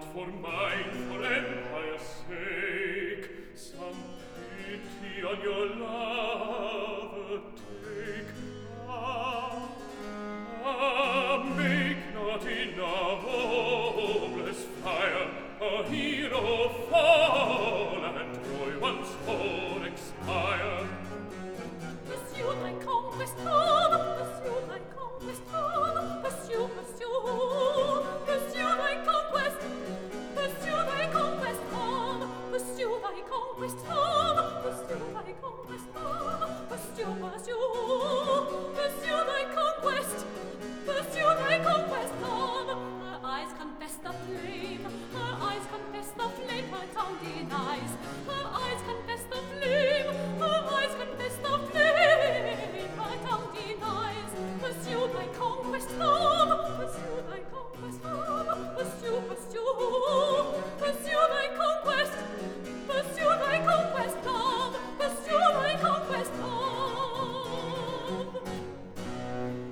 for mine, for empire's sake, some pity on your love take. Make not in a hopeless fire a hero fall.